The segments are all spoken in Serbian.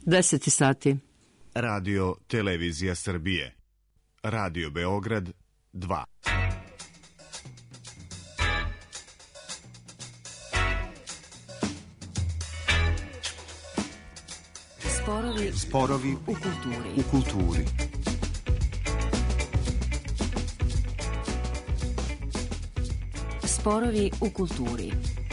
10 sati. Radio Televizija Srbije. Radio Beograd 2. Sporovi u kulturi. Sporovi u kulturi.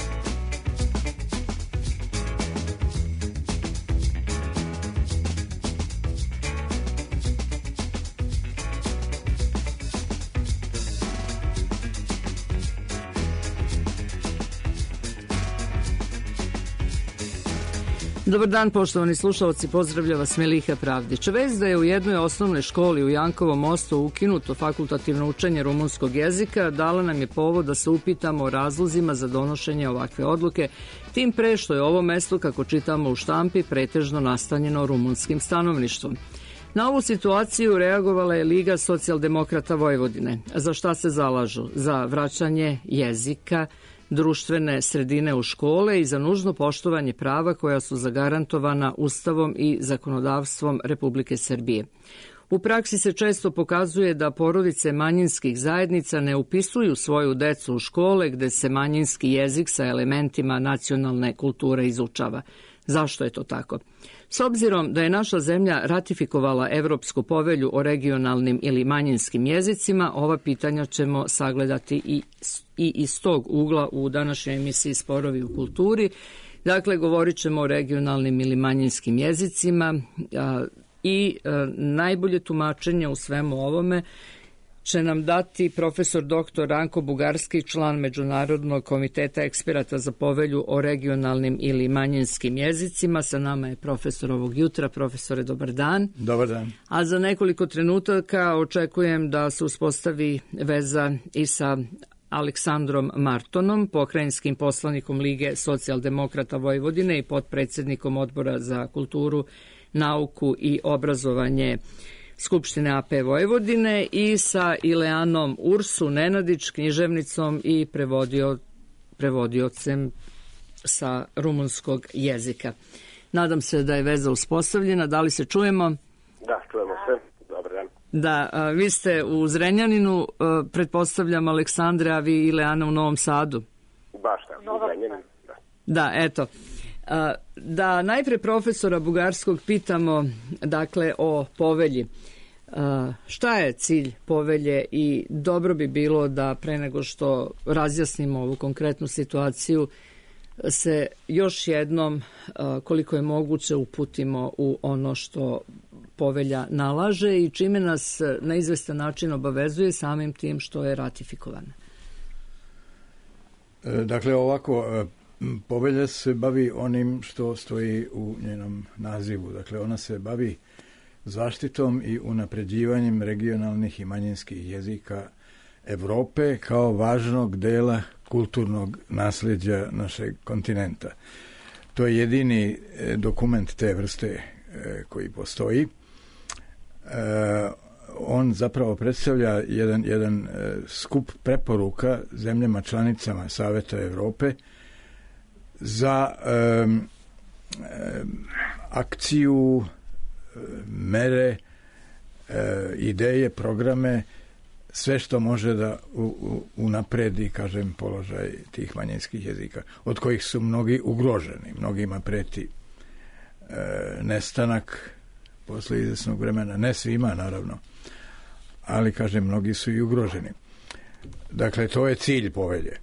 Dobar dan, poštovani slušalci, pozdravlja vas Meliha Pravdić. Vest da je u jednoj osnovnoj školi u Jankovom Mostu ukinuto fakultativno učenje rumunskog jezika dala nam je povod da se upitamo o razlozima za donošenje ovakve odluke, tim pre što je ovo mesto, kako čitamo u štampi, pretežno nastanjeno rumunskim stanovništvom. Na ovu situaciju reagovala je Liga socijaldemokrata Vojvodine. Za šta se zalažu? Za vraćanje jezika, društvene sredine u škole i za nužno poštovanje prava koja su zagarantovana Ustavom i zakonodavstvom Republike Srbije. U praksi se često pokazuje da porodice manjinskih zajednica ne upisuju svoju decu u škole gde se manjinski jezik sa elementima nacionalne kulture izučava. Zašto je to tako? S obzirom da je naša zemlja ratifikovala Evropsku povelju o regionalnim ili manjinskim jezicima, ova pitanja ćemo sagledati i iz tog ugla u današnjoj emisiji Sporovi u kulturi. Dakle, govorit ćemo o regionalnim ili manjinskim jezicima i najbolje tumačenje u svemu ovome će nam dati profesor dr. Ranko Bugarski, član Međunarodnog komiteta eksperata za povelju o regionalnim ili manjinskim jezicima. Sa nama je profesor ovog jutra. Profesore, dobar dan. Dobar dan. A za nekoliko trenutaka očekujem da se uspostavi veza i sa Aleksandrom Martonom, pokrajinskim poslanikom Lige socijaldemokrata Vojvodine i potpredsjednikom Odbora za kulturu, nauku i obrazovanje Skupštine AP Vojvodine, i sa Ileanom Ursu Nenadić, književnicom i prevodiocem sa rumunskog jezika. Nadam se da je veza uspostavljena. Da li se čujemo? Da, čujemo se. Dobar dan. Da, vi ste u Zrenjaninu, pretpostavljam Aleksandre, a vi Ileana u Novom Sadu. Baš tako, u Zrenjaninu. Da, eto. Da najpre profesora Bugarskog pitamo, dakle, o povelji. Šta je cilj povelje i dobro bi bilo da pre nego što razjasnimo ovu konkretnu situaciju se još jednom, koliko je moguće, uputimo u ono što povelja nalaže i čime nas na izvestan način obavezuje samim tim što je ratifikovana. Dakle, ovako, povelja se bavi onim što stoji u njenom nazivu. Dakle, ona se bavi zaštitom i unapređivanjem regionalnih i manjinskih jezika Evrope kao važnog dela kulturnog nasljeđa našeg kontinenta. To je jedini dokument te vrste koji postoji. On zapravo predstavlja jedan skup preporuka zemljama članicama Saveta Evrope za akciju, mere, ideje, programe, sve što može da unapredi, kažem, položaj tih manjinskih jezika, od kojih su mnogi ugroženi. Mnogima preti nestanak posle izvesnog vremena. Ne svima, naravno, ali, kažem, mnogi su i ugroženi. Dakle, to je cilj povelje.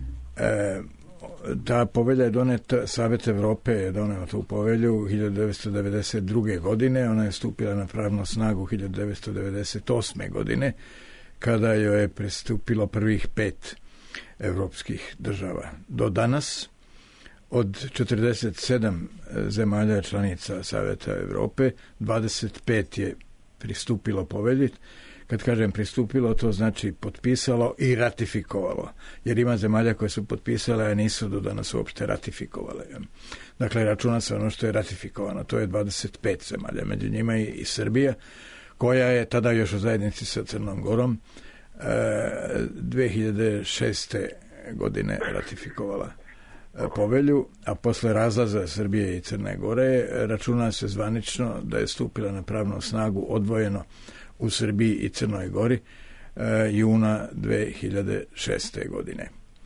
Ta povelja je doneta, Savet Evrope je doneo tu povelju 1992. godine, ona je stupila na pravnu snagu 1998. godine, kada joj je pristupilo prvih 5 evropskih država. Do danas, od 47 zemalja članica Saveta Evrope, 25 je pristupilo povelji. Kad kažem pristupilo, to znači potpisalo i ratifikovalo. Jer ima zemalja koje su potpisale, a nisu do danas uopšte ratifikovale. Dakle, računa se ono što je ratifikovano. To je 25 zemalja. Među njima i Srbija, koja je tada još u zajednici sa Crnom Gorom 2006. godine ratifikovala povelju, a posle razlaza Srbije i Crne Gore računa se zvanično da je stupila na pravnu snagu odvojeno u Srbiji i Crnoj Gori juna 2006. godine.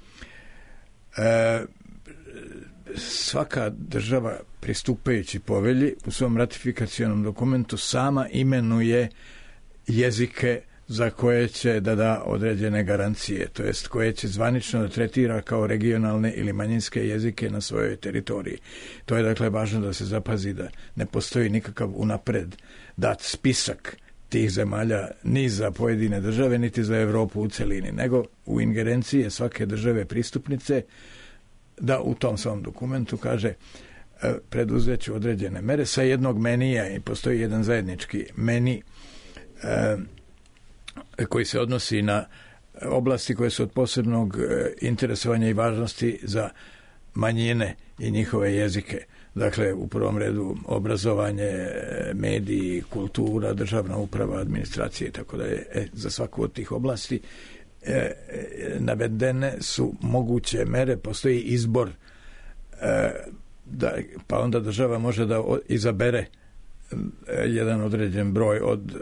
Svaka država pristupajući povelji u svom ratifikacionom dokumentu sama imenuje jezike za koje će da da određene garancije, to jest koje će zvanično da tretira kao regionalne ili manjinske jezike na svojoj teritoriji. To je dakle važno da se zapazi da ne postoji nikakav unapred dat spisak tih zemalja ni za pojedine države, niti za Evropu u celini, nego u ingerenciji svake države pristupnice da u tom svom dokumentu kaže preduzeću određene mere sa jednog menija, i postoji jedan zajednički meni koji se odnosi na oblasti koje su od posebnog interesovanja i važnosti za manjine i njihove jezike. Dakle, u prvom redu obrazovanje, mediji, kultura, državna uprava, administracija i tako dalje. Za svaku od tih oblasti navedene su moguće mere, postoji izbor, pa onda država može da izabere jedan određen broj od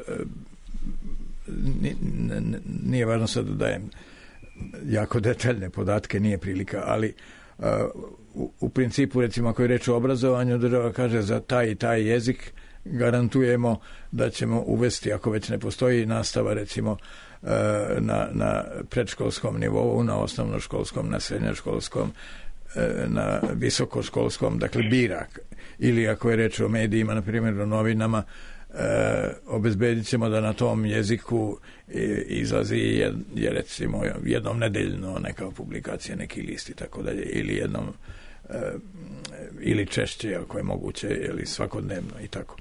nije važno sad da dajem jako detaljne podatke, nije prilika, ali u principu, recimo, ako je reč o obrazovanju, država kaže za taj i taj jezik garantujemo da ćemo uvesti, ako već ne postoji nastava, recimo, na predškolskom nivou, na osnovnoškolskom, na srednjoškolskom, na visokoškolskom, dakle bira. Ili ako je reč o medijima, na primjer o novinama, obezbedit ćemo da na tom jeziku izlazi je recimo jednom nedeljno neka publikacija, neki list i tako dalje, ili jednom ili češće ako je moguće, ili svakodnevno i tako.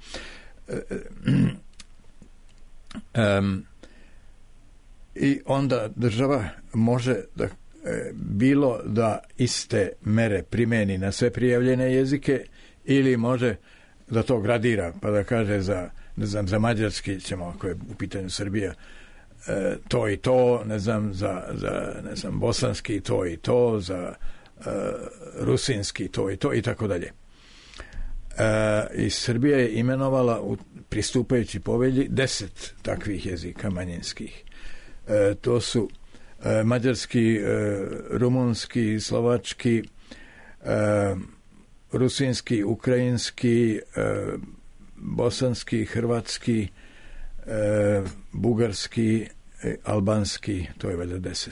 I onda država može da bilo da iste mere primeni na sve prijavljene jezike, ili može da to gradira, pa da kaže za, ne znam, za mađarski ćemo, ako je u pitanju Srbija, to i to, ne znam, za ne znam, bosanski to i to, za rusinski to i to i tako dalje. I Srbija je imenovala u pristupajući povelji 10 takvih jezika manjinskih. To su mađarski, rumunski, slovački, rusinski, ukrajinski, bosanski, hrvatski, bugarski, albanski, to je valjda 10.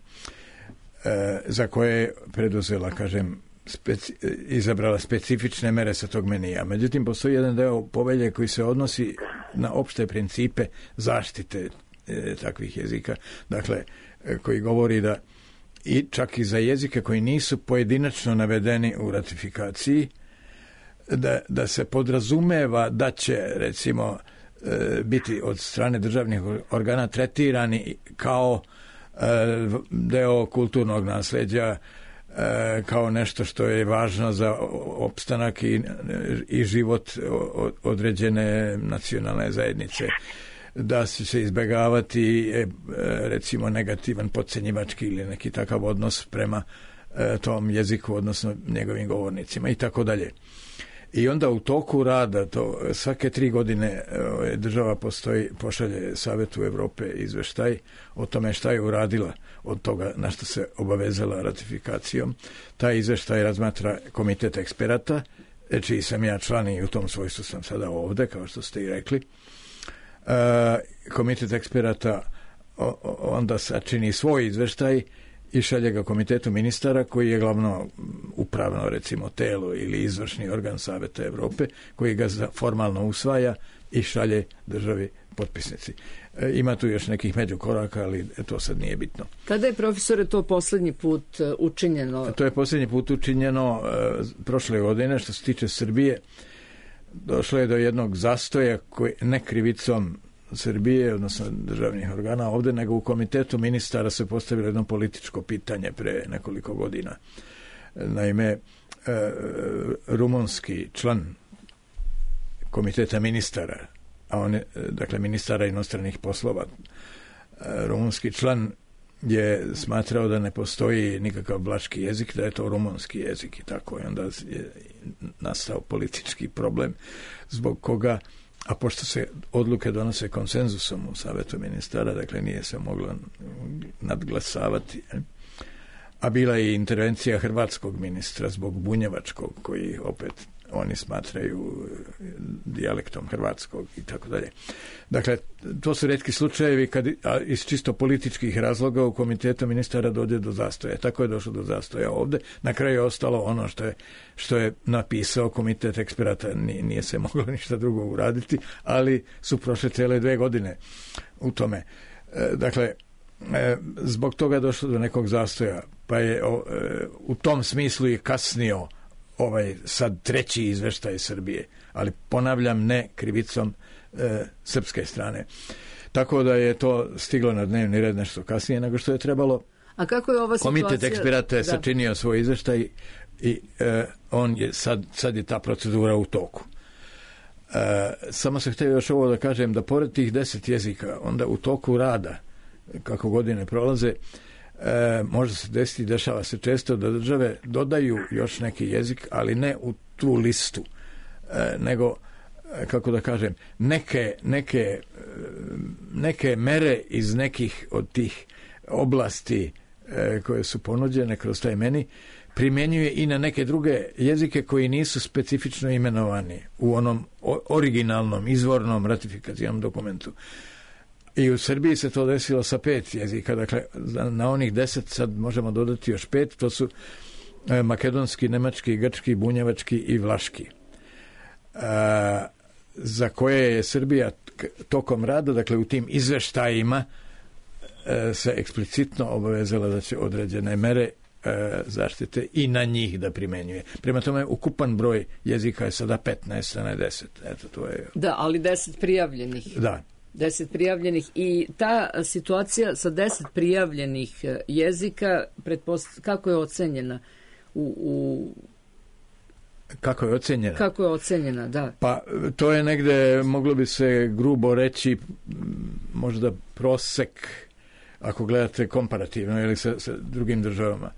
Za koje je preduzela, kažem, izabrala specifične mere sa tog menija. Međutim, postoji jedan deo povelje koji se odnosi na opšte principe zaštite takvih jezika. Dakle, koji govori da i čak i za jezike koji nisu pojedinačno navedeni u ratifikaciji, da se podrazumeva da će, recimo, biti od strane državnih organa tretirani kao deo kulturnog nasleđa, kao nešto što je važno za opstanak i život određene nacionalne zajednice, da će se izbegavati, recimo, negativan, podcenjivački ili neki takav odnos prema tom jeziku, odnosno njegovim govornicima i tako dalje. I onda u toku rada, to svake 3 godine država pošalje Savetu Evrope izveštaj o tome šta je uradila od toga na što se obavezala ratifikacijom. Taj izveštaj razmatra komitet eksperata, čiji sam ja član i u tom svojstvu sam sada ovde, kao što ste i rekli. Komitet eksperata onda sačini svoj izveštaj i šalje ga komitetu ministara, koji je glavno upravno, recimo, telo ili izvršni organ Saveta Evrope, koji ga formalno usvaja i šalje državi potpisnici. Ima tu još nekih međukoraka, ali to sad nije bitno. Kada je, profesore, to poslednji put učinjeno? To je poslednji put učinjeno prošle godine. Što se tiče Srbije, došlo je do jednog zastoja koji ne krivicom Srbije, odnosno državnih organa ovde, nego u komitetu ministara se postavilo jedno političko pitanje pre nekoliko godina. Naime, rumunski član komiteta ministara, a on je, dakle, ministara inostranih poslova, rumunski član je smatrao da ne postoji nikakav vlaški jezik, da je to rumunski jezik i tako. I onda je nastao politički problem zbog koga, a pošto se odluke donose konsenzusom u Savetu ministara, dakle nije se moglo nadglasavati, a bila je intervencija hrvatskog ministra zbog bunjevačkog, koji opet oni smatraju dijalektom hrvatskog i tako dalje. Dakle, to su retki slučajevi kad iz čisto političkih razloga u komitetu ministara dođe do zastoja. Tako je došlo do zastoja ovde. Na kraju je ostalo ono što je napisao komitet eksperata. Nije se moglo ništa drugo uraditi, ali su prošle cele 2 godine u tome. Dakle, zbog toga je došlo do nekog zastoja, pa je u tom smislu i kasnio ovaj sad 3. izveštaj Srbije, ali ponavljam, ne krivicom srpske strane. Tako da je to stiglo na dnevni red nešto kasnije nego što je trebalo. A kako je ova situacija? Komitet eksperata je sačinio svoj izveštaj i on je sad je ta procedura u toku. Samo sam htio još ovo da kažem, da pored tih 10 jezika, onda u toku rada, kako godine prolaze, može se desiti, dešava se često da države dodaju još neki jezik, ali ne u tu listu, nego, kako da kažem, neke mere iz nekih od tih oblasti koje su ponuđene kroz taj meni primjenjuje i na neke druge jezike koji nisu specifično imenovani u onom originalnom, izvornom ratifikacijnom dokumentu. I u Srbiji se to desilo sa 5 jezika, dakle na onih 10 sad možemo dodati još 5, to su makedonski, nemački, grčki, bunjevački i vlaški, za koje je Srbija tokom rada, dakle u tim izveštajima se eksplicitno obavezala da će određene mere zaštite i na njih da primenjuje. Prema tome, ukupan broj jezika je sada 15, a ne 10. Eto, to je... Da, ali 10 prijavljenih. Da. 10 prijavljenih i ta situacija sa 10 prijavljenih jezika, kako je ocenjena Kako je ocenjena? Kako je ocenjena, da. Pa to je negde, moglo bi se grubo reći, možda prosek, ako gledate komparativno ili sa drugim državama.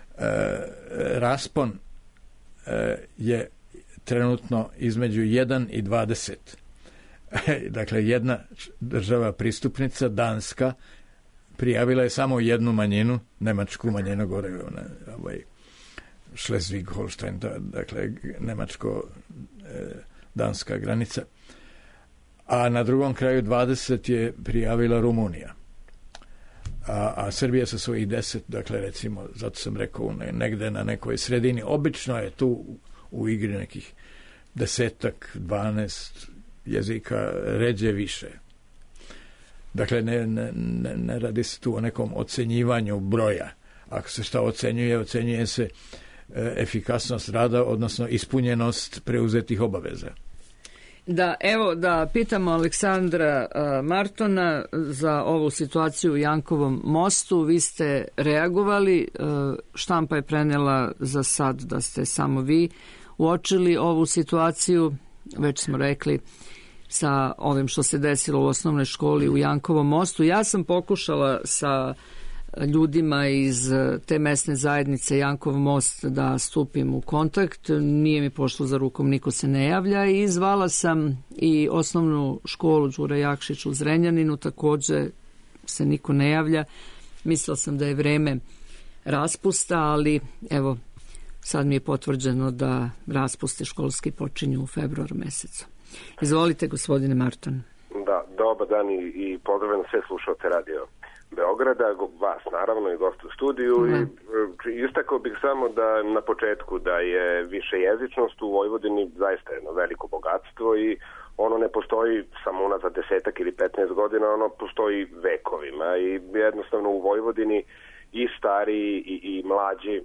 Raspon je trenutno između 1 i 20. Dakle, jedna država pristupnica, Danska, prijavila je samo jednu manjinu, nemačku manjinu, gore Schleswig-Holstein, dakle nemačko-danska granica. A na drugom kraju 20 je prijavila Rumunija. A Srbija sa svojih 10, dakle recimo, zato sam rekao, negde na nekoj sredini, obično je tu u igri nekih 10, 12 jezika, ređe više. Dakle, ne radi se tu o nekom ocenjivanju broja. Ako se šta ocenjuje se efikasnost rada, odnosno ispunjenost preuzetih obaveza. Da, evo da pitamo Aleksandra Martona za ovu situaciju u Jankovom mostu. Vi ste reagovali, štampa je prenela za sad da ste samo vi uočili ovu situaciju, već smo rekli, sa ovim što se desilo u osnovnoj školi u Jankovom mostu. Ja sam pokušala sa ljudima iz te mesne zajednice Jankov most da stupim u kontakt. Nije mi pošlo za rukom, niko se ne javlja i zvala sam i osnovnu školu Đura Jakšić u Zrenjaninu, takođe se niko ne javlja. Mislila sam da je vreme raspusta, ali evo, sad mi je potvrđeno da raspuste školski počinju u februaru mesecu. Izvolite, gospodine Marton. Da, dobar dan i pozdravljam sve slušalce Radio Beograda, vas naravno i gost u studiju. I istakao bih samo da na početku da je višejezičnost u Vojvodini zaista jedno veliko bogatstvo i ono ne postoji samo unazad 10 ili 15 godina, ono postoji vekovima i jednostavno u Vojvodini i stariji i mlađi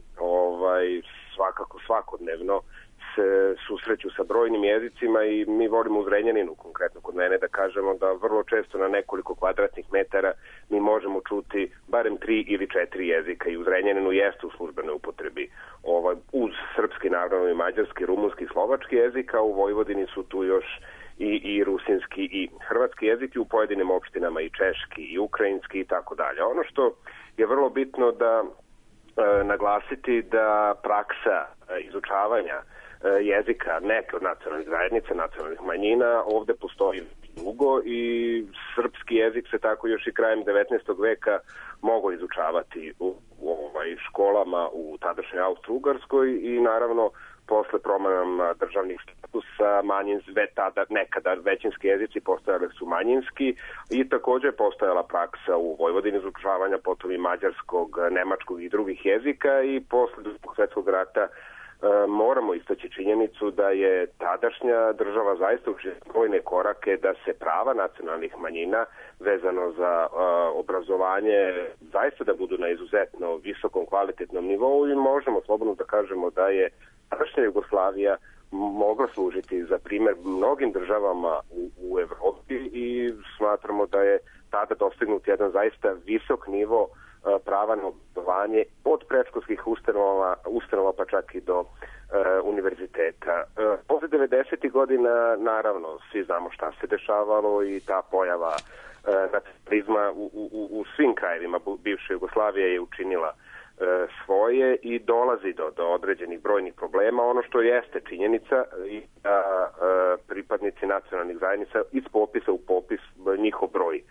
svakako svakodnevno se susreću sa brojnim jezicima i mi volimo u Zrenjaninu, konkretno kod mene, da kažemo da vrlo često na nekoliko kvadratnih metara mi možemo čuti barem 3 ili 4 jezika i u Zrenjaninu jeste u službenoj upotrebi uz srpski, naravno i mađarski, rumunski, slovački jezik, a u Vojvodini su tu još i rusinski i hrvatski jezik i u pojedinim opštinama i češki i ukrajinski i tako dalje. Ono što je vrlo bitno da naglasiti da praksa izučavanja jezika neke od nacionalnih zajednica, nacionalnih manjina, ovde postoji dugo i srpski jezik se tako još i krajem 19. veka mogao izučavati u školama u tadašnjoj Austro-Ugarskoj i naravno posle promenama državnih statusa tada nekada većinski jezici postojali su manjinski i takođe je postojala praksa u Vojvodini izučavanja potom i mađarskog, nemačkog i drugih jezika i posle Drugog svetskog rata moramo istaći činjenicu da je tadašnja država zaista učinila brojne korake da se prava nacionalnih manjina vezano za obrazovanje zaista da budu na izuzetno visokom kvalitetnom nivou i možemo slobodno da kažemo da je tadašnja Jugoslavija mogla služiti za primer mnogim državama u Evropi i smatramo da je tada dostignut jedan zaista visok nivo prava na obrazovanje od predškolskih ustanova pa čak i do univerziteta. Posle 90. godina, naravno, svi znamo šta se dešavalo i ta pojava nacionalizma u svim krajevima bivše Jugoslavije je učinila svoje i dolazi do određenih brojnih problema. Ono što jeste činjenica i da pripadnici nacionalnih zajednica iz popisa u popis njihov broj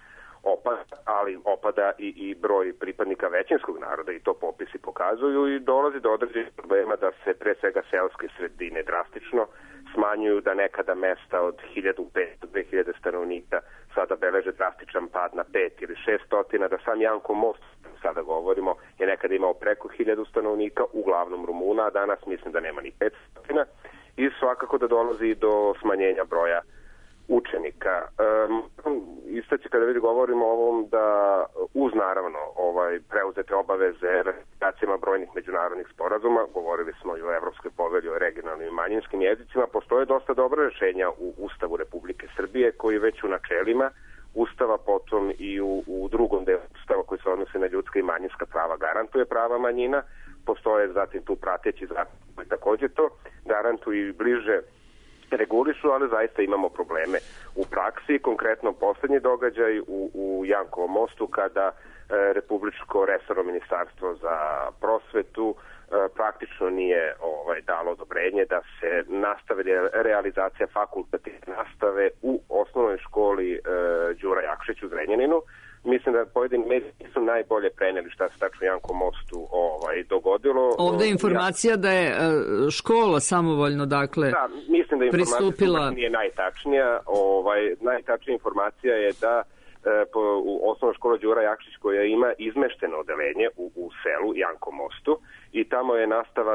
opada i broj pripadnika većinskog naroda i to popisi pokazuju i dolazi do određenih problema da se pre svega selske sredine drastično smanjuju, da nekada mesta od 1500-2000 stanovnika sada beleže drastičan pad na 5 ili 600, da sam Janko Most, sada govorimo, je nekada imao preko 1000 stanovnika, uglavnom Rumuna, a danas mislim da nema ni 500 i svakako da dolazi do smanjenja broja učenika. Istaći kada govorimo o ovom da uz naravno preuzete obaveze ratifikacijama brojnih međunarodnih sporazuma, govorili smo i o Evropskoj povelji o regionalnim i manjinskim jezicima, postoje dosta dobra rešenja u Ustavu Republike Srbije koji već u načelima Ustava, potom i u drugom delu Ustava koji se odnose na ljudska i manjinska prava garantuje prava manjina, postoje zatim tu prateći zakon koji takođe to garantuju i bliže regulišu, ali zaista imamo probleme u praksi. Konkretno poslednji događaj u Jankovom mostu kada Republičko resorno ministarstvo za prosvetu praktično nije dalo odobrenje da se nastavi realizacija fakultativne nastave u osnovnoj školi Đura Jakšić u Zrenjaninu. Mislim da pojedini mediji nisu najbolje preneli šta se tačno Jankom mostu dogodilo. Ovde je informacija da je škola samovoljno Da, mislim da informacija nije najtačnija. Najtačnija informacija je da u osnovnoj školi Đura Jakšić koja ima izmešteno odeljenje u selu Jankom mostu i tamo je nastava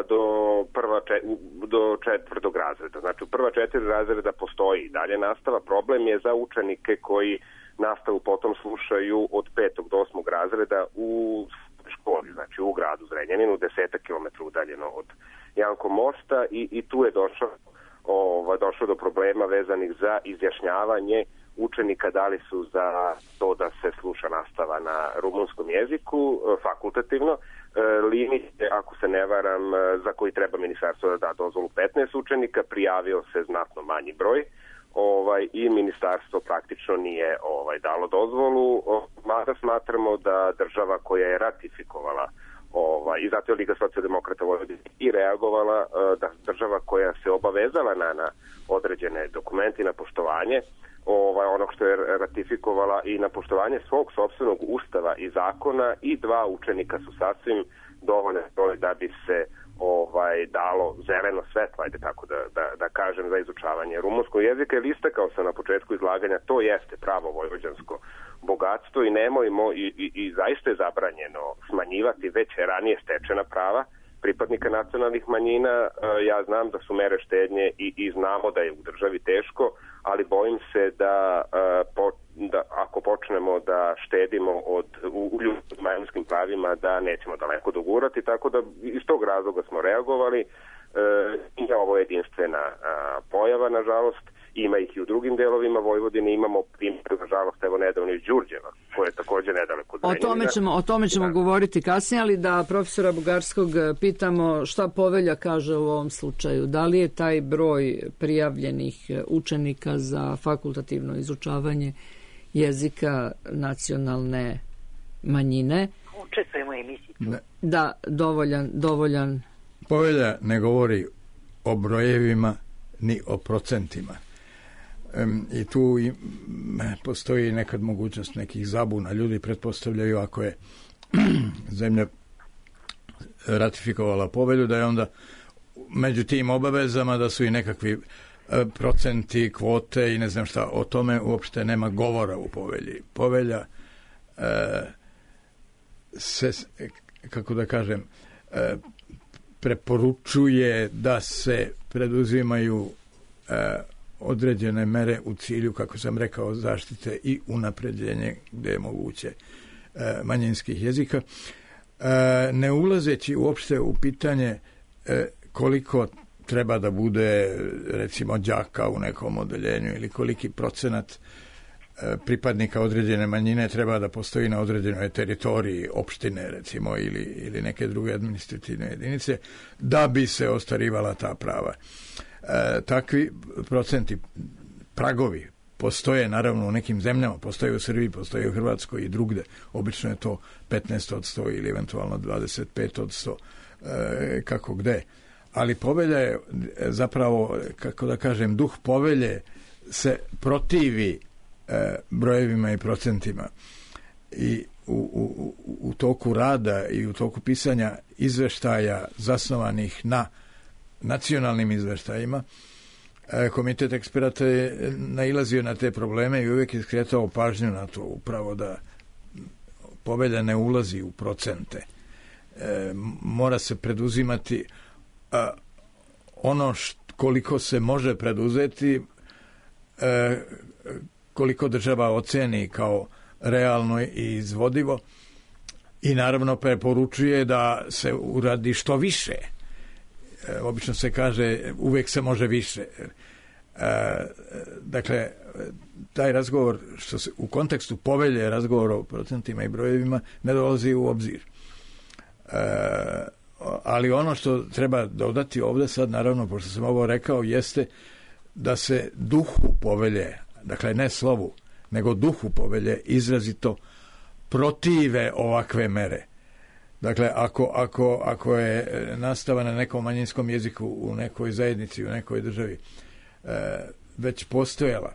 do 4. razreda. Znači u prva 4 razreda postoji i dalje nastava. Problem je za učenike koji nastavu potom slušaju od 5. do 8. razreda u školi, znači u gradu Zrenjaninu, 10 km udaljeno od Janko mosta i tu je došlo do problema vezanih za izjašnjavanje učenika da li su za to da se sluša nastava na rumunskom jeziku fakultativno. Limit, ako se ne varam, za koji treba ministarstvo da da dozvolu 15 učenika, prijavio se znatno manji broj i ministarstvo praktično nije dalo dozvolu, mada smatramo da država koja je ratifikovala i zato je Liga socijaldemokrata Vojvodine i reagovala, da država koja se obavezala na određene dokumenti, na poštovanje onog što je ratifikovala i na poštovanje svog sopstvenog ustava i zakona i 2 učenika su sasvim dovoljne da bi se dalo zeleno svetlo, ajde tako da kažem, za izučavanje rumunskog jezika, jer istakao sam na početku izlaganja, to jeste pravo vojvođansko bogatstvo i nemojmo i zaista je zabranjeno smanjivati već ranije stečena prava pripadnika nacionalnih manjina. Ja znam da su mere štednje i znamo da je u državi teško, ali bojim se da ako počnemo da štedimo u ljudskim manjinskim pravima, da nećemo daleko dogurati, tako da iz tog razloga smo reagovali. I ovo je jedinstvena pojava, nažalost. Ima ih i u drugim delovima Vojvodine, imamo primjer, nažalost, evo nedavno iz Đurđeva, koje je također nedaleko od Zrenjanina. O tome ćemo govoriti kasnije, ali da profesora Bugarskog pitamo šta povelja kaže u ovom slučaju. Da li je taj broj prijavljenih učenika za fakultativno izučavanje jezika nacionalne manjine učestvujemo u emisiji. Da, dovoljan. Povelja ne govori o brojevima ni o procentima. I tu postoji nekad mogućnost nekih zabuna. Ljudi pretpostavljaju ako je zemlja ratifikovala povelju, da je onda među tim obavezama da su i nekakvi procenti, kvote i ne znam šta. O tome uopšte nema govora u povelji. Povelja se, kako da kažem, preporučuje da se preduzimaju određene mere u cilju, kako sam rekao, zaštite i unapređenje gde je moguće manjinskih jezika, ne ulazeći uopšte u pitanje koliko treba da bude recimo đaka u nekom odeljenju ili koliki procenat pripadnika određene manjine treba da postoji na određenoj teritoriji opštine recimo ili neke druge administrativne jedinice da bi se ostvarivala ta prava. Takvi procenti, pragovi postoje naravno u nekim zemljama, postoje u Srbiji, postoje u Hrvatskoj i drugde. Obično je to 15% ili eventualno 25%, kako gde. Ali povelja je zapravo, kako da kažem, duh povelje se protivi brojevima i procentima. I u toku rada i u toku pisanja izveštaja zasnovanih na nacionalnim izveštajima, komitet eksperata je nailazio na te probleme i uvijek je skretao pažnju na to, upravo da povelja ne ulazi u procente. Mora se preduzimati ono koliko se može preduzeti, koliko država oceni kao realno i izvodivo i naravno preporučuje da se uradi što više. Obično se kaže uvijek se može više. Dakle, taj razgovor što se u kontekstu povelje razgovor o procentima i brojevima ne dolazi u obzir. Ali ono što treba dodati ovdje sad, naravno, pošto sam ovo rekao, jeste da se duhu povelje, dakle ne slovu, nego duhu povelje izrazito protive ovakve mere. Dakle, ako je nastava na nekom manjinskom jeziku u nekoj zajednici, u nekoj državi već postojala,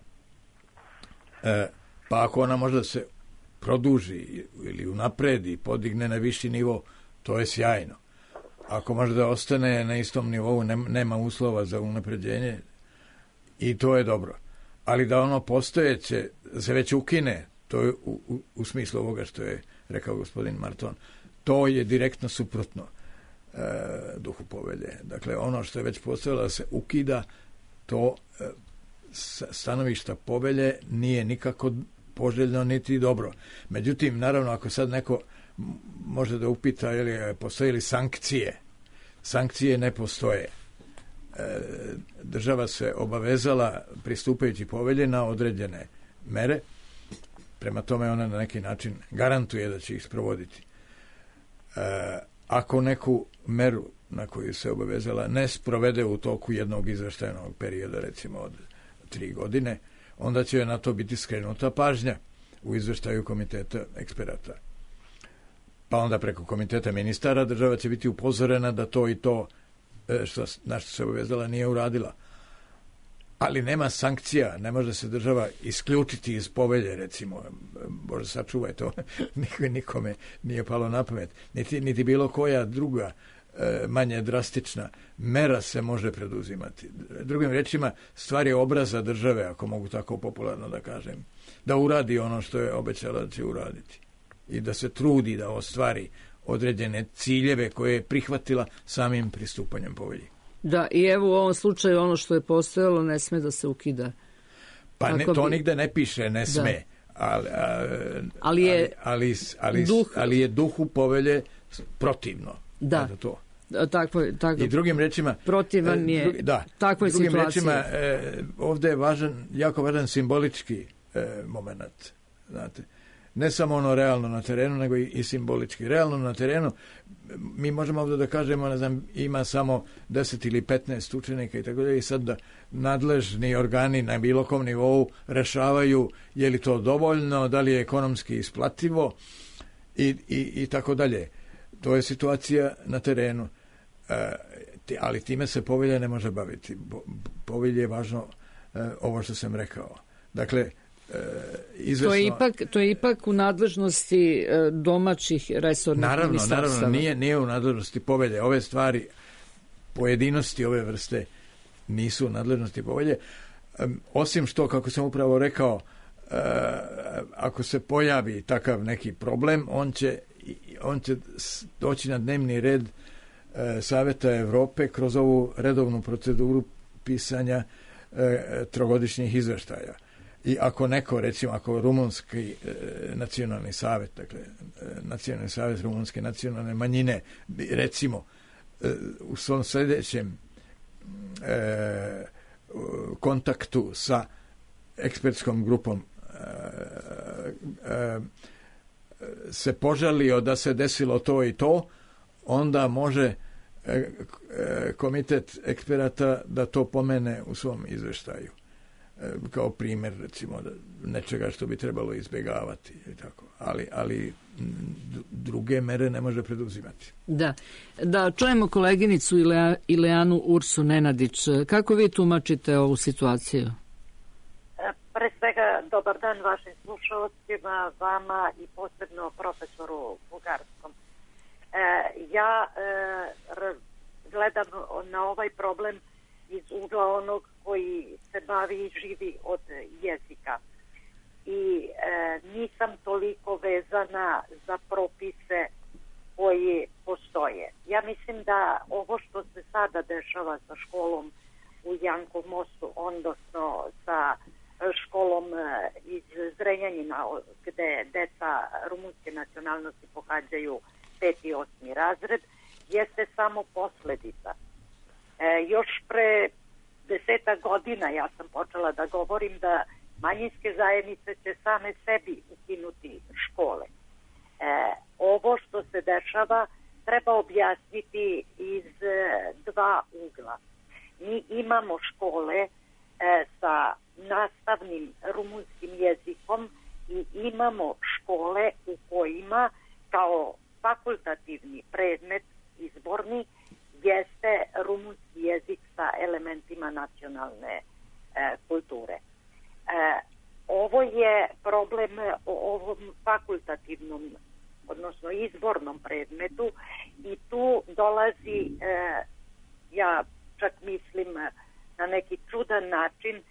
pa ako ona možda se produži ili unapredi, podigne na viši nivo, to je sjajno. Ako možda ostane na istom nivou, nema uslova za unapređenje i to je dobro. Ali da ono postojeće se već ukine, to je u smislu ovoga što je rekao gospodin Marton, to je direktno suprotno duhu povelje. Dakle, ono što je već postojalo da se ukida, to stanovišta povelje nije nikako poželjno niti dobro. Međutim, naravno, ako sad neko može da upita postoje li sankcije, sankcije ne postoje. Država se obavezala pristupajući povelje na određene mere, prema tome ona na neki način garantuje da će ih sprovoditi. Ako neku meru na koju se obavezala ne sprovede u toku jednog izveštajnog perioda, recimo od 3 godine, onda će na to biti skrenuta pažnja u izveštaju komiteta eksperata. Pa onda preko komiteta ministara država će biti upozorena da to i to na što se obavezala nije uradila. Ali nema sankcija, ne može se država isključiti iz povelje, recimo, Bože sačuvaj to, nikome nije palo na pamet, niti bilo koja druga manje drastična mera se može preduzimati. Drugim rečima, stvar je obraza države, ako mogu tako popularno da kažem, da uradi ono što je obećala da će uraditi i da se trudi da ostvari određene ciljeve koje je prihvatila samim pristupanjem povelji. Da, i evo u ovom slučaju ono što je postojalo ne sme da se ukida. Pa to nigde ne piše, ne sme. Ali je duhu povelje protivno. Da. To. Tako. I drugim rečima protivan je takvoj situaciji. Drugim rečima ovdje je jako važan simbolički moment. Znate, ne samo ono realno na terenu, nego i simbolički. Realno na terenu, mi možemo ovdje da kažemo, ne znam, ima samo 10 ili 15 učenika i tako da, i sad da nadležni organi na bilo kom nivou rešavaju je li to dovoljno, da li je ekonomski isplativo i tako dalje. To je situacija na terenu. Ali time se povelja ne može baviti. Povelje je važno ovo što sam rekao. Dakle, izvesno... To je ipak u nadležnosti domaćih resornih ministarstava. Naravno, nije u nadležnosti povelje. Ove stvari, pojedinosti ove vrste nisu u nadležnosti povelje. Osim što, kako sam upravo rekao, ako se pojavi takav neki problem, on će doći na dnevni red Saveta Evrope kroz ovu redovnu proceduru pisanja trogodišnjih izveštaja. I ako neko, recimo, ako Rumunski nacionalni savet, dakle, nacionalni savet rumunske nacionalne manjine, recimo, u svom sljedećem kontaktu sa ekspertskom grupom se požalio da se desilo to i to, onda može komitet eksperata da to pomene u svom izveštaju. Kao primjer, recimo, nečega što bi trebalo izbjegavati. Ali druge mere ne može preduzimati. Da čujemo koleginicu Ileanu Ursu Nenadić. Kako vi tumačite ovu situaciju? Pre svega, dobar dan vašim slušalcima, vama i posebno profesoru Bugarskom. Ja gledam na ovaj problem iz ugla onog koji se bavi i živi od jezika. I nisam toliko vezana za propise koji postoje. Ja mislim da ovo što se sada dešava sa školom u Jankom mostu, odnosno sa školom iz Zrenjanina, gde deca rumunske nacionalnosti pohađaju 5. i 8. razred, jeste samo posledica. Još pre 10 godina ja sam počela da govorim da manjinske zajednice će same sebi ukinuti škole. Ovo što se dešava treba objasniti iz dva ugla. Mi imamo škole sa nastavnim rumunskim jezikom i imamo škole u kojima kao fakultativni predmet izborni jeste rumunski jezik sa elementima nacionalne kulture. Ovo je problem o ovom fakultativnom, odnosno izbornom predmetu i tu dolazi, ja čak mislim na neki čudan način,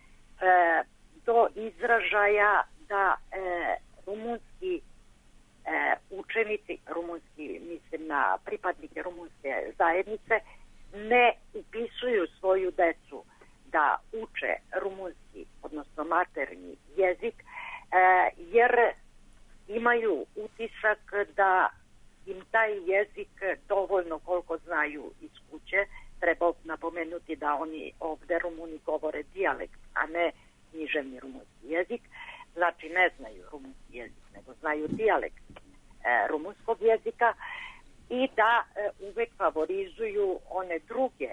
do izražaja da rumunski učenici, rumunski, mislim na pripadnike rumunske zajednice, ne upisuju svoju decu da uče rumunski, odnosno maternji jezik, jer imaju utisak da im taj jezik dovoljno koliko znaju iz kuće. Treba napomenuti da oni ovde Rumuni govore dijalekt, a ne književni rumunski jezik. Znači ne znaju rumunski jezik, nego znaju dijalekt rumunskog jezika i da uvek favorizuju one druge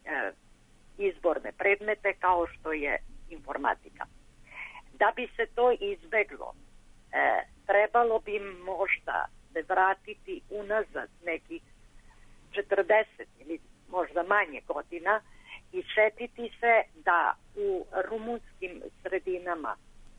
izborne predmete kao što je informatika. Da bi se to izbeglo, trebalo bi možda se vratiti unazad nekih 40 ili možda manje godina i setiti se da u rumunskim sredinama,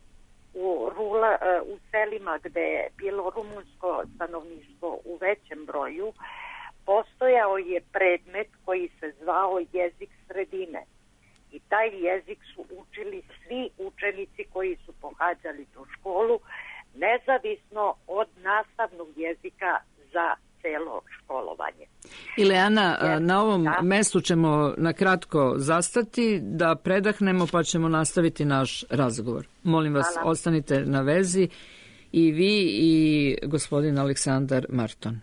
u selima gde je bilo rumunsko stanovništvo u većem broju, postojao je predmet koji se zvao jezik sredine. I taj jezik su učili svi učenici koji su pohađali tu školu, nezavisno od nastavnog jezika za celo školovanje. Ileana, na ovom mestu ćemo na kratko zastati, da predahnemo pa ćemo nastaviti naš razgovor. Molim vas, ostanite na vezi i vi i gospodin Aleksandar Marton.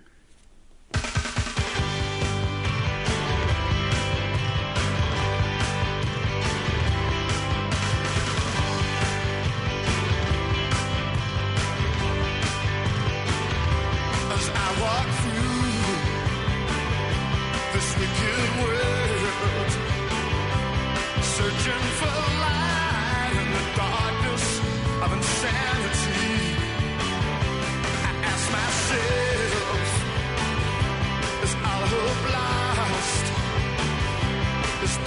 Of insanity, I ask myself.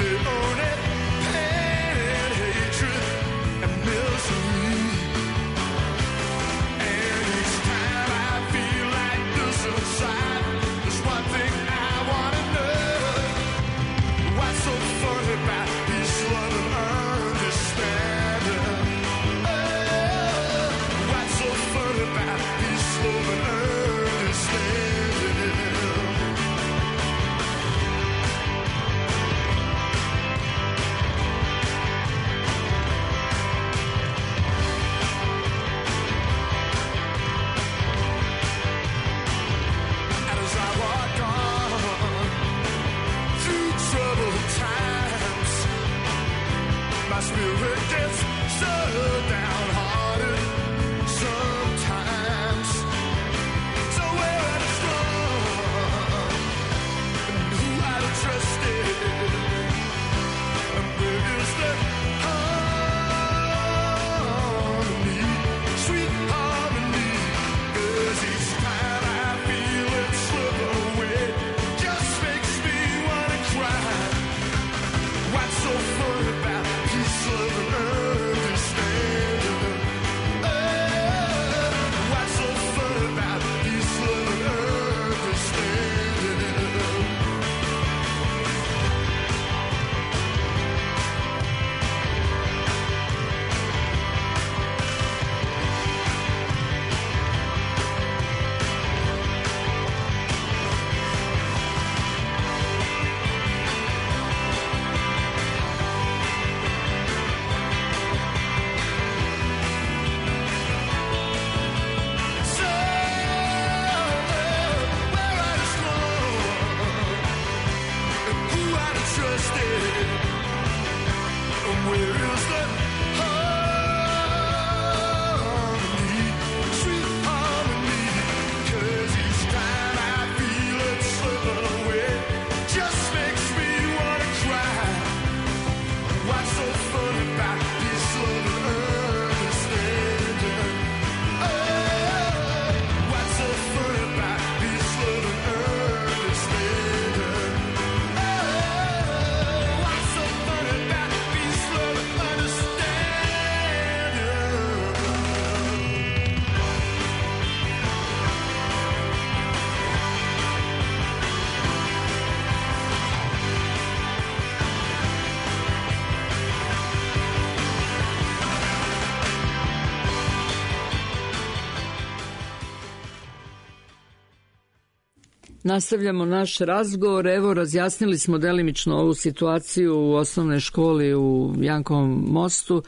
Nastavljamo naš razgovor. Evo, razjasnili smo delimično ovu situaciju u osnovnoj školi u Jankovom mostu.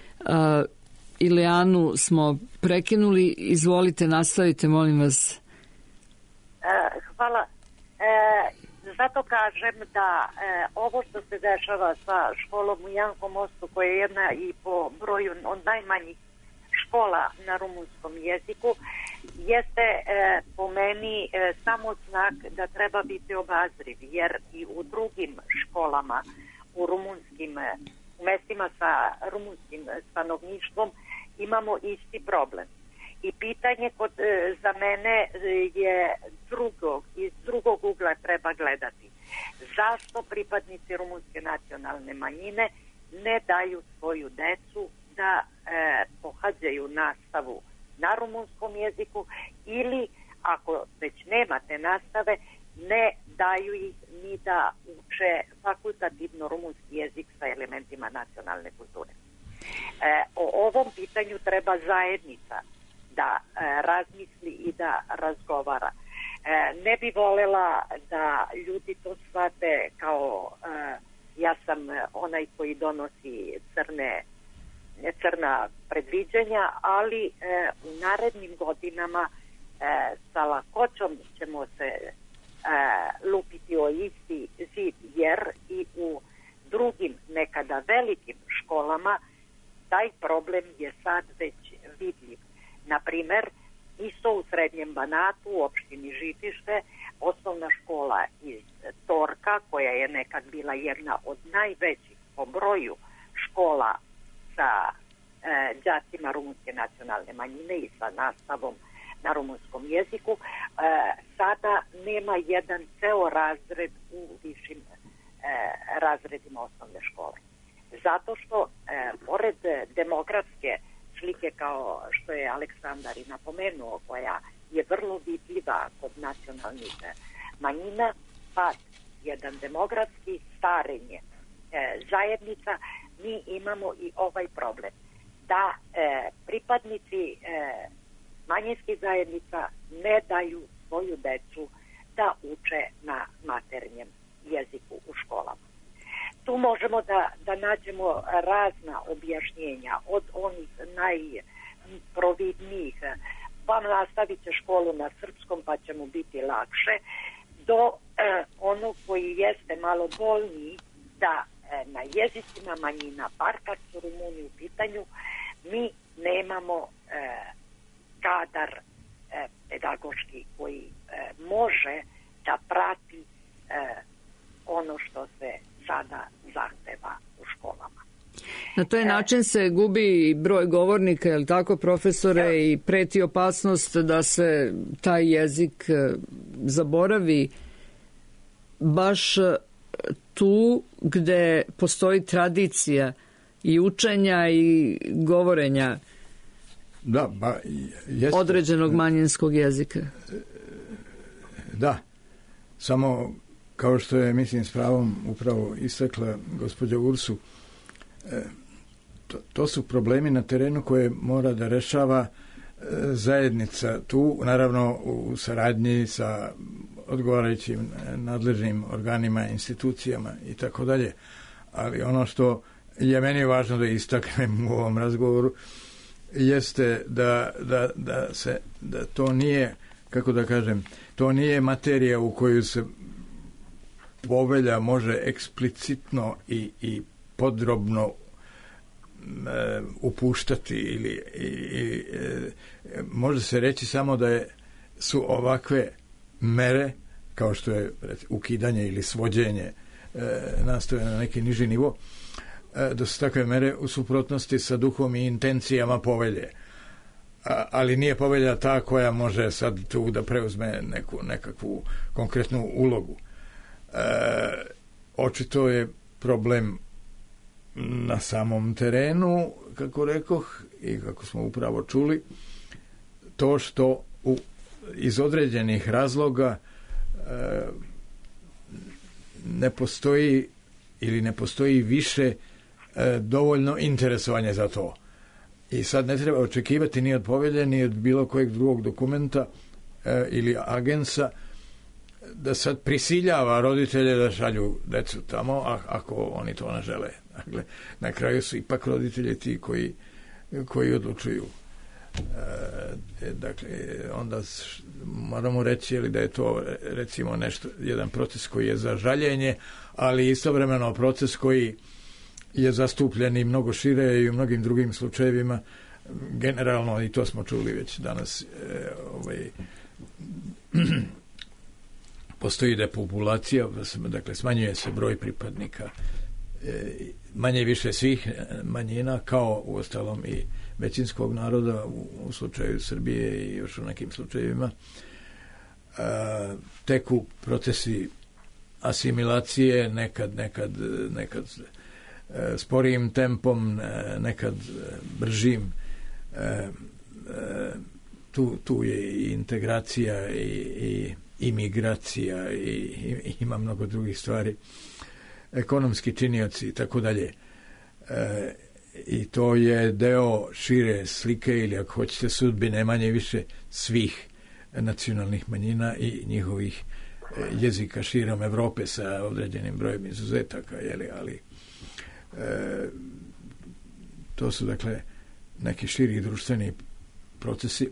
Ilijanu smo prekinuli. Izvolite, nastavite, molim vas. Hvala. Zato kažem da ovo što se dešava sa školom u Jankovom mostu, koja je jedna i po broju od najmanjih škola na rumunskom jeziku, jeste po meni samo znak da treba biti obazriv, jer i u drugim školama u mestima sa rumunskim stanovništvom imamo isti problem. I pitanje za mene je iz drugog ugla treba gledati. Zašto pripadnici rumunske nacionalne manjine ne daju svoju decu da pohađaju nastavu na rumunskom jeziku, ili ako već nemate nastave, ne daju ih ni da uče fakultativno rumunski jezik sa elementima nacionalne kulture. O ovom pitanju treba zajednica da razmisli i da razgovara. Ne bi volela da ljudi to shvate kao ja sam onaj koji donosi crna predviđanja, ali u narednim godinama sa lakoćom ćemo se lupiti o isti zid, jer i u drugim nekada velikim školama taj problem je sad već vidljiv. Naprimer, isto u Srednjem Banatu, u opštini Žitište, osnovna škola iz Torka, koja je nekad bila jedna od najvećih po broju škola sa đacima rumunske nacionalne manjine i sa nastavom na rumunskom jeziku, sada nema jedan ceo razred u višim razredima osnovne škole. Zato što pored demografske slike, kao što je Aleksandar i napomenuo, koja je vrlo vidljiva kod nacionalnih manjina, pa jedan demografski starenje zajednica, mi imamo i ovaj problem da pripadnici manjinskih zajednica ne daju svoju decu da uče na maternjem jeziku u školama. Tu možemo da nađemo razna objašnjenja, od onih najprovidnijih, pa nastavit će školu na srpskom pa će mu biti lakše, do onog koji jeste malo bolniji, da na jezicima manjina, bar kad su Rumuni u pitanju, mi nemamo kadar pedagoški koji može da prati ono što se sada zahteva u školama. Na taj način se gubi broj govornika, je li tako, profesore, i preti opasnost da se taj jezik zaboravi baš tu gde postoji tradicija i učenja i govorenja određenog manjinskog jezika. Da, samo kao što je, mislim, s pravom upravo istakla gospođa Ursu, to su problemi na terenu koje mora da rešava zajednica tu, naravno u saradnji sa odgovarajućim nadležnim organima, institucijama i tako dalje. Ali ono što je meni važno da istaknem u ovom razgovoru jeste da to nije, kako da kažem, to nije materija u koju se povelja može eksplicitno i podrobno upuštati ili može se reći samo da su ovakve mere, kao što je ukidanje ili svođenje nastave na neki niži nivo, da su takve mere u suprotnosti sa duhom i intencijama povelje. Ali nije povelja ta koja može sad tu da preuzme nekakvu konkretnu ulogu. Očito je problem na samom terenu, kako rekoh i kako smo upravo čuli, to što iz određenih razloga ne postoji ili ne postoji više dovoljno interesovanje za to. I sad ne treba očekivati ni od povelje, ni od bilo kojeg drugog dokumenta ili agensa da sad prisiljava roditelje da šalju decu tamo, ako oni to ne žele. Dakle, na kraju su ipak roditelji ti koji odlučuju. Dakle, onda moramo reći da je to, recimo, jedan proces koji je za žaljenje, ali istovremeno proces koji je zastupljen i mnogo šire i u mnogim drugim slučajevima. Generalno, i to smo čuli već danas, postoji depopulacija, dakle smanjuje se broj pripadnika manje i više svih manjina, kao u ostalom i većinskog naroda u slučaju Srbije i još u nekim slučajevima. Teku procesi asimilacije, nekad sporijim tempom, nekad bržim. Tu je i integracija i imigracija i ima mnogo drugih stvari, ekonomski činioci i tako dalje. I to je deo šire slike, ili ako hoćete sudbine manje više svih nacionalnih manjina i njihovih jezika širom Evrope sa određenim brojem izuzetaka, ali to su, dakle, neki širi društveni procesi.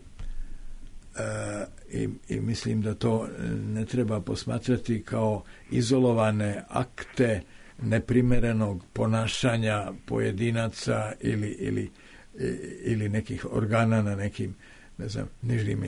I mislim da to ne treba posmatrati kao izolovane akte neprimerenog ponašanja pojedinaca ili nekih organa na nekim, ne znam, nižim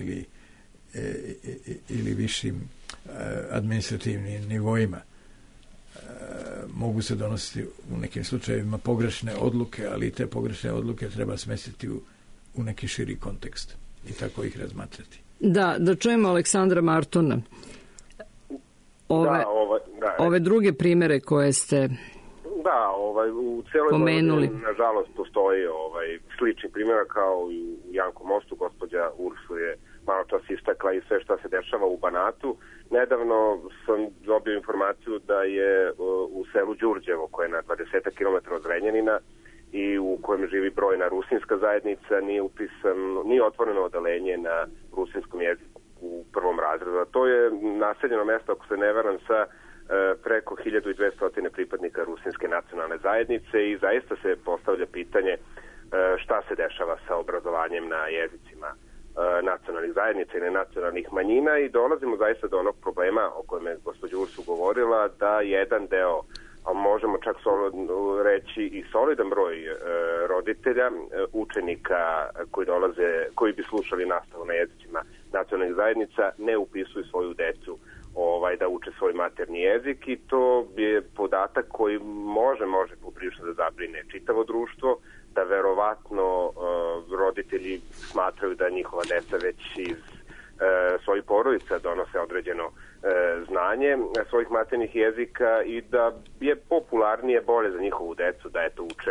ili višim administrativnim nivoima. Mogu se donositi u nekim slučajevima pogrešne odluke, ali te pogrešne odluke treba smestiti u neki širi kontekst i tako ih razmatrati. Da čujemo Aleksandra Martona. ove druge primere koje ste Da, u celoj pomenuli. Vojvodini, nažalost, postoji slični primjera kao u Jankom mostu. Gospođa Ursu je malo čas istakla i sve šta se dešava u Banatu. Nedavno sam dobio informaciju da je u selu Đurđevo, koje je na 20 km od Zrenjanina i u kojem živi brojna rusinska zajednica, nije otvoreno odeljenje na rusinskom jeziku u prvom razredu. A to je naseljeno mesto, ako se ne varam, sa preko 1200 pripadnika rusinske nacionalne zajednice i zaista se postavlja pitanje šta se dešava sa obrazovanjem na jezicima nacionalnih zajednica i nenacionalnih manjina i dolazimo zaista do onog problema o kojem je gospođa Ursu govorila, da jedan deo, a možemo čak reći i solidan broj roditelja, učenika koji bi slušali nastavu na jezicima nacionalnih zajednica, ne upisuju svoju decu da uče svoj maternji jezik i to je podatak koji može poprilično da zabrine čitavo društvo, da verovatno roditelji smatraju da njihova deca već iz svojih porodica donose određeno znanje svojih maternjih jezika i da je popularnije, bolje za njihovu decu da uče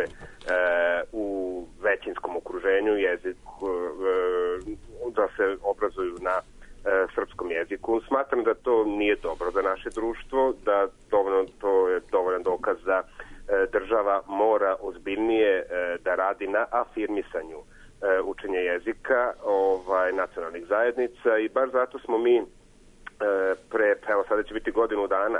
u većinskom okruženju jezik, da se obrazuju na srpskom jeziku. Smatram da to nije dobro za naše društvo, da to je dovoljan dokaz da država mora ozbiljnije da radi na afirmisanju učenja jezika nacionalnih zajednica i baš zato smo mi evo sada će biti godinu dana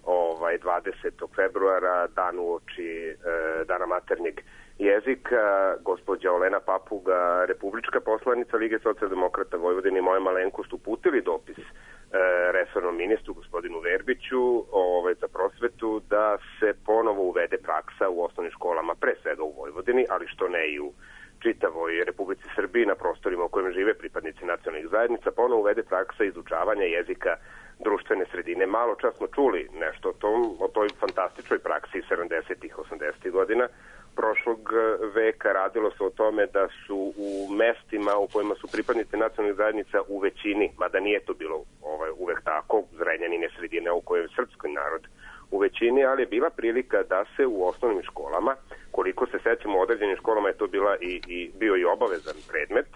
20. februara, dan uoči Dana maternjeg jezika, gospođa Olena Papuga, republička poslanica Lige socijaldemokrata Vojvodine i moja malenkost uputili dopis resornom ministru gospodinu Verbiću za prosvetu da se ponovo uvede praksa u osnovnim školama, pre svega u Vojvodini, ali što ne i u čitavoj Republici Srbiji na prostorima u kojem žive pripadnici nacionalnih zajednica, ponovo uvede praksa izučavanja jezika društvene sredine. Malo čas smo čuli nešto o toj fantastičnoj praksi 70-ih, 80-ih godina prošlog veka. Radilo se o tome da su u mestima u kojima su pripadnici nacionalnih zajednica u većini, mada nije to bilo uvek tako, Zrenjanin je sredina u kojoj je srpski narod u većini, ali je bila prilika da se u osnovnim školama, koliko se sećamo u određenim školama je to bio i obavezan predmet,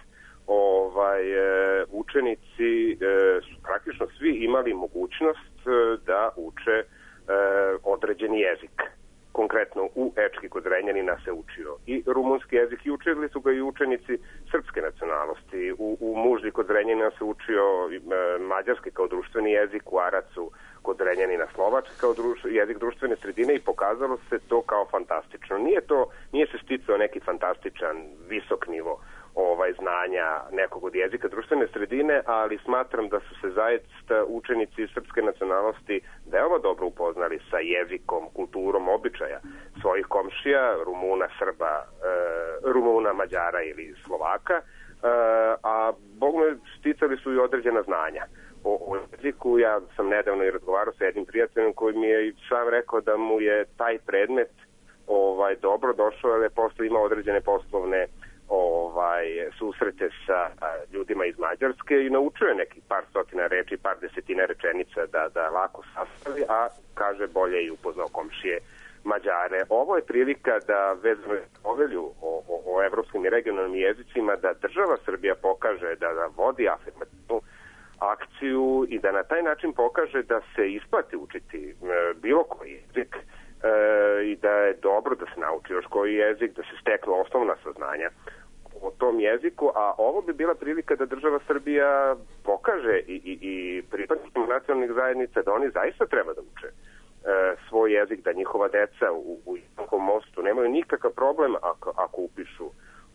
učenici su praktično svi imali mogućnost da uče određeni jezik. Konkretno u Ečki kod Zrenjanina se učio i rumunski jezik i učili su ga i učenici srpske nacionalnosti. U Muždi kod Zrenjanina se učio mađarski kao društveni jezik, u Aracu kod Zrenjanina slovački kao jezik društvene sredine i pokazalo se to kao fantastično. Nije se sticao neki fantastičan visok nivo znanja nekog od jezika društvene sredine, ali smatram da su se zaista učenici srpske nacionalnosti veoma dobro upoznali sa jezikom, kulturom, običaja svojih komšija, Rumuna, Srba, Rumuna, Mađara ili Slovaka, a bogme sticali su i određena znanja o jeziku. Ja sam nedavno i razgovarao sa jednim prijateljem koji mi je sam rekao da mu je taj predmet dobro došao, ali je posle imao određene poslovne susrete sa ljudima iz Mađarske i naučio je nekih par stotina reči, par desetina rečenica da lako sastavi, a kaže bolje i upoznao komšije Mađare. Ovo je prilika da vezano povelju o evropskim i regionalnim jezicima da država Srbija pokaže da vodi afirmativnu akciju i da na taj način pokaže da se isplati učiti bilo koji jezik i da je dobro da se nauči još koji jezik, da se steknu osnovna saznanja o tom jeziku, a ovo bi bila prilika da država Srbija pokaže i pripadnicima nacionalnih zajednica da oni zaista treba da uče svoj jezik, da njihova deca u Jankovom mostu nemaju nikakav problem ako upišu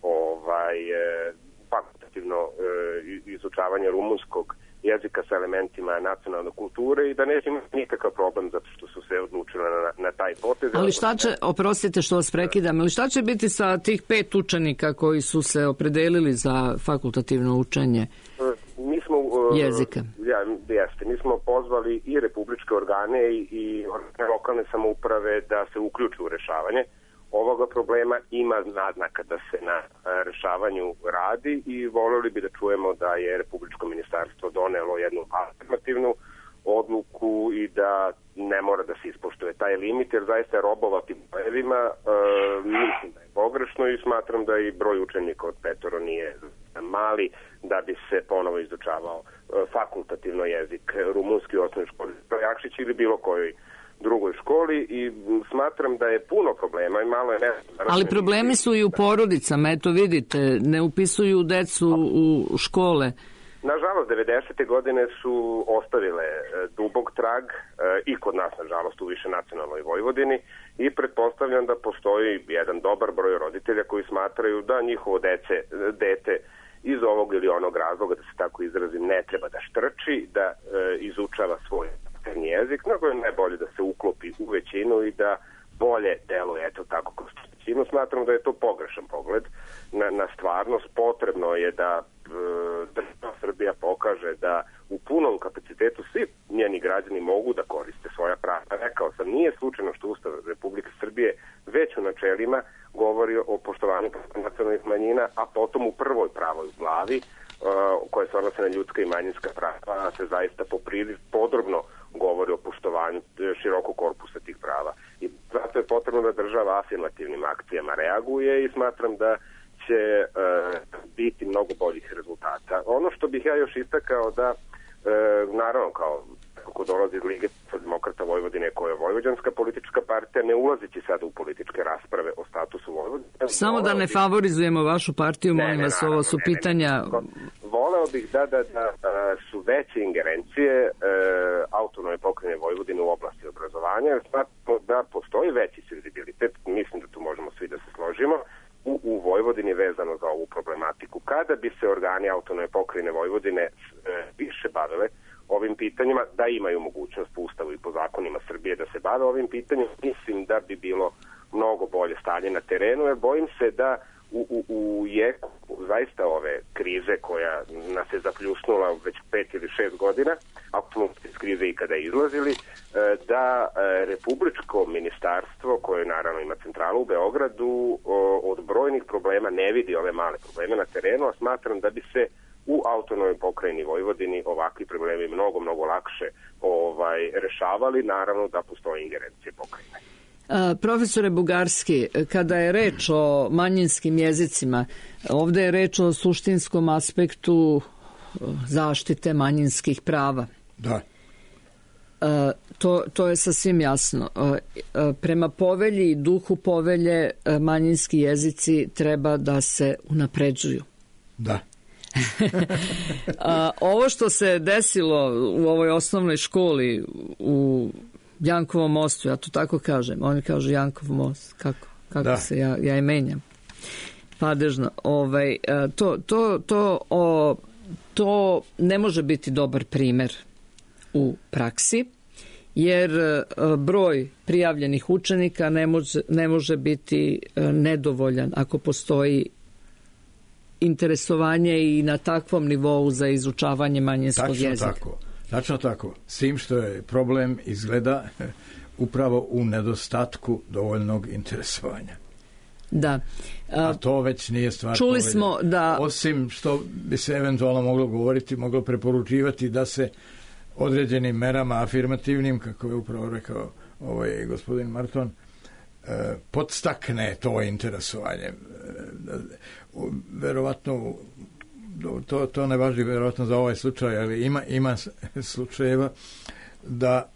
fakultativno izučavanje rumunskog jezika sa elementima nacionalne kulture i da neće imati nikakav problem zato što su se odlučili na taj potez. Ali šta će, oprostite što vas prekidam, ali šta će biti sa tih 5 učenika koji su se opredelili za fakultativno učenje jezika? Mi smo pozvali i republičke organe i lokalne samouprave da se uključe u rešavanje ovoga problema. Ima naznaka da se na rešavanju radi i voljeli bi da čujemo da je Republičko ministarstvo donelo jednu alternativnu odluku i da ne mora da se ispoštuje taj limit, jer zaista robovati brojevima mislim da je pogrešno i smatram da i broj učenika od 5 nije mali da bi se ponovo izučavao fakultativno jezik rumunski u osnovnoj školi Jakšić ili bilo kojoj drugoj školi i smatram da je puno problema i malo je Ali problemi su i u porodicama, eto vidite, ne upisuju decu u škole. Nažalost, 90. godine su ostavile dubog trag i kod nas, nažalost, u višenacionalnoj Vojvodini i pretpostavljam da postoji jedan dobar broj roditelja koji smatraju da njihovo dete iz ovog ili onog razloga, da se tako izrazim, ne treba da štrči, da izučava svoj maternji jezik, nego je najbolje da se uklopi u većinu i da bolje deluje, eto tako, kroz većinu. Smatram da je to pogrešan pogled na stvarnost. Potrebno je da država Srbija pokaže da u punom kapacitetu svi njeni građani mogu da koriste svoja prava. Rekao sam, nije slučajno što Ustav Republike Srbije već u načelima govori o poštovanju nacionalnih manjina, a potom u prvoj pravoj glavi koje se odnose na ljudska i manjinska prava se zaista podrobno govori o poštovanju širokog korpusa tih prava. I zato je potrebno da država afirmativnim akcijama reaguje i smatram da će biti mnogo boljih rezultata. Ono što bih ja još istakao da, naravno, kao kako dolazi iz Lige demokrata Vojvodine, koja je vojvođanska politička partija, ne ulazeći sada u političke rasprave o statusu Vojvodine. Samo da ne favorizujemo vašu partiju, molim vas, ovo su pitanja... Voleo bih da su veće ingerencije autonomne pokrajine Vojvodine u oblasti obrazovanja, jer smatram da postoji veći senzibilitet, mislim da tu možemo svi da se složimo, u Vojvodini vezano za ovu problematiku. Kada bi se organi autonomne pokrajine Vojvodine više bavile ovim pitanjima, da imaju mogućnost po Ustavu i po zakonima Srbije da se bave ovim pitanjem, mislim da bi bilo mnogo bolje stanje na terenu, jer bojim se da u jeku zaista ove krize koja nas je zapljusnula već 5 ili 6 godina, ako smo iz krize i kada izlazili, da Republičko ministarstvo, koje naravno ima centralu u Beogradu, od brojnih problema ne vidi ove male probleme na terenu, a smatram da bi se u autonomnoj pokrajini Vojvodini ovakvi problemi mnogo, mnogo lakše rešavali, naravno da postoje ingerencije pokrajine. Profesore Bugarski, kada je reč o manjinskim jezicima, ovde je reč o suštinskom aspektu zaštite manjinskih prava. Da. To je sasvim jasno. Prema povelji i duhu povelje manjinski jezici treba da se unapređuju. Da. Ovo što se desilo u ovoj osnovnoj školi u Jankovom mostu, ja to tako kažem, oni kažu Jankov most, kako da. Se ja i menjam padežno, to ne može biti dobar primer u praksi, jer broj prijavljenih učenika ne može biti nedovoljan ako postoji interesovanje i na takvom nivou za izučavanje manjinskog jezika. Tačno tako. S tim što je problem izgleda upravo u nedostatku dovoljnog interesovanja. Da. A to već nije stvar. Čuli smo da... Osim što bi se eventualno moglo preporučivati da se određenim merama afirmativnim, kako je upravo rekao gospodin Marton, podstakne to interesovanje. Verovatno to ne važi verovatno za ovaj slučaj, ali ima slučajeva da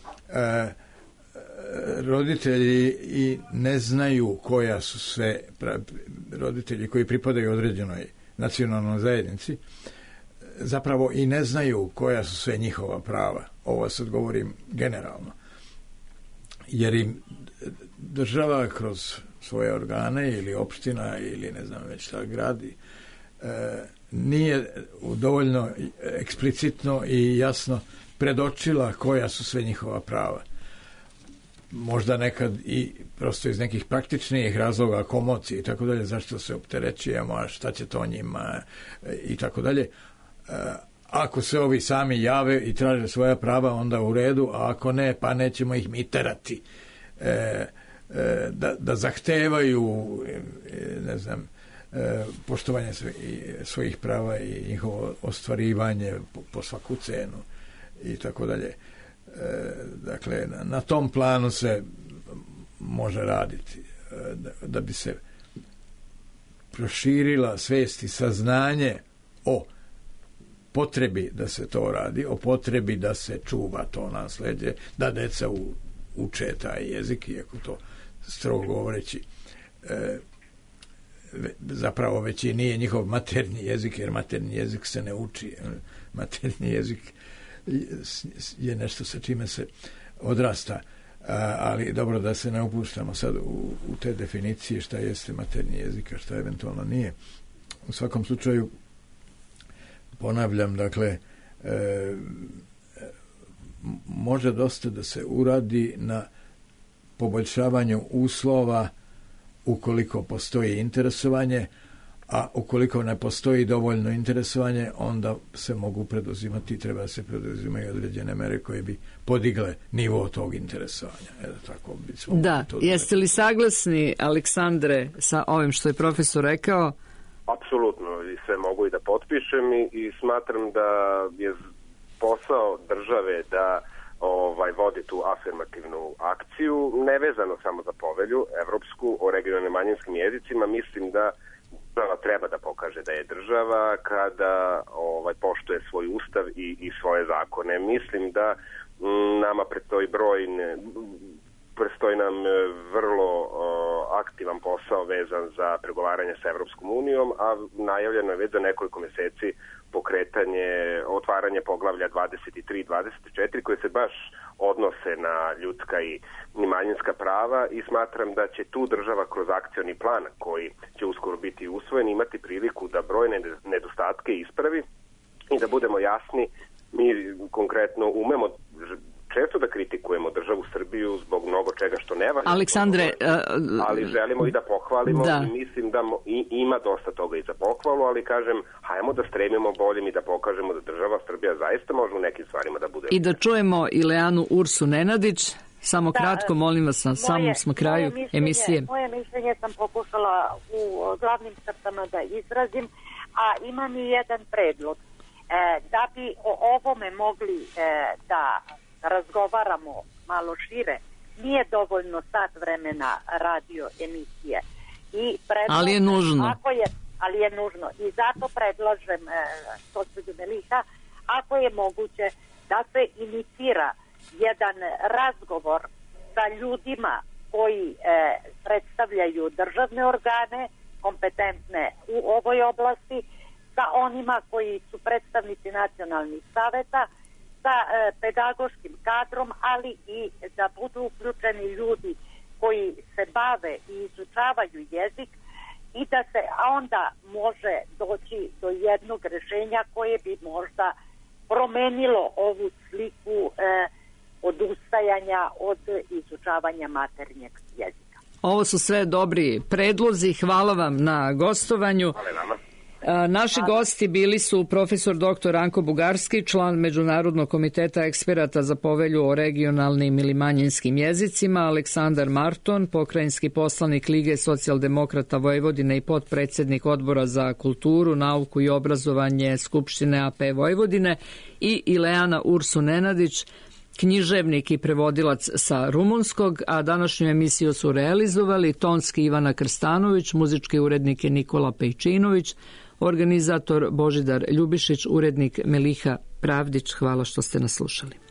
roditelji i ne znaju koja su sve roditelji koji pripadaju određenoj nacionalnoj zajednici, zapravo i ne znaju koja su sve njihova prava. Ovo sad govorim generalno. Jer im država kroz svoje organe ili opština ili ne znam već šta gradi nije dovoljno eksplicitno i jasno predočila koja su sve njihova prava. Možda nekad i prosto iz nekih praktičnijih razloga, komocije i tako dalje, zašto se opterećujemo, a šta će to njima i tako dalje. Ako se ovi sami jave i traže svoja prava, onda u redu, a ako ne, pa nećemo ih mi terati da zahtevaju ne znam, poštovanje svojih prava i njihovo ostvarivanje po svaku cenu. i tako dalje. Dakle, na tom planu se može raditi da bi se proširila svest i saznanje o potrebi da se to radi, o potrebi da se čuva to nasleđe, da deca uče taj jezik, iako to strogo govoreći zapravo već i nije njihov maternji jezik, jer maternji jezik se ne uči. Maternji jezik je nešto sa čime se odrasta, ali dobro da se ne upuštamo sad u te definicije šta jeste maternji jezik, a šta eventualno nije. U svakom slučaju ponavljam, dakle, može dosta da se uradi na poboljšavanju uslova ukoliko postoji interesovanje, a ukoliko ne postoji dovoljno interesovanje, onda se mogu preduzimati, treba da se preduzimaju određene mere koje bi podigle nivo tog interesovanja. Tako da, jeste li saglasni, Aleksandre, sa ovim što je profesor rekao? Apsolutno, i sve mogu i da potpišem i smatram da je posao države da vodi tu afirmativnu akciju, nevezano samo za povelju evropsku o regionalnim manjinskim jezicima. Mislim da država treba da pokaže da je država kada poštuje svoj ustav i svoje zakone. Mislim da nama predstoji nam vrlo aktivan posao vezan za pregovaranje sa Evropskom unijom, a najavljeno je već za nekoliko meseci otvaranje poglavlja 23 i 24 koje se baš odnose na ljudska i manjinska prava i smatram da će tu država kroz akcioni plan koji će uskoro biti usvojen imati priliku da brojne nedostatke ispravi i da budemo jasni, mi konkretno umemo često da kritikujemo državu Srbiju zbog mnogo čega što ne valja. Aleksandre, ali želimo i da pohvalimo i mislim da ima dosta toga i za pohvalu, ali kažem, hajmo da stremimo boljim i da pokažemo da država Srbija zaista može u nekim stvarima da bude. I da čujemo Ileanu Ursu Nenadić. Samo kratko, molim vas, na samom smo kraju emisije. Moje mišljenje sam pokušala u glavnim crtama da izrazim, a imam i jedan predlog. Da bi o ovome mogli da razgovaramo malo šire, nije dovoljno sat vremena radio emisije. Ali je nužno. Ali je nužno. I zato predlažem, gospođu Meliha, ako je moguće da se inicira jedan razgovor sa ljudima koji predstavljaju državne organe, kompetentne u ovoj oblasti, sa onima koji su predstavnici nacionalnih saveta, sa pedagoškim kadrom, ali i da budu uključeni ljudi koji se bave i izučavaju jezik i da se onda može doći do jednog rešenja koje bi možda promenilo ovu sliku odustajanja od izučavanja maternjeg jezika. Ovo su sve dobri predlozi. Hvala vam na gostovanju. Naši gosti bili su profesor dr. Ranko Bugarski, član Međunarodnog komiteta eksperata za povelju o regionalnim ili manjinskim jezicima, Aleksandar Marton, pokrajinski poslanik Lige socijaldemokrata Vojvodine i potpredsednik Odbora za kulturu, nauku i obrazovanje Skupštine AP Vojvodine, i Ileana Ursu Nenadić, književnik i prevodilac sa rumunskog, a današnju emisiju su realizovali tonski Ivana Krstanović, muzički urednik je Nikola Pejčinović, organizator Božidar Ljubišić, urednik Meliha Pravdić. Hvala što ste nas slušali.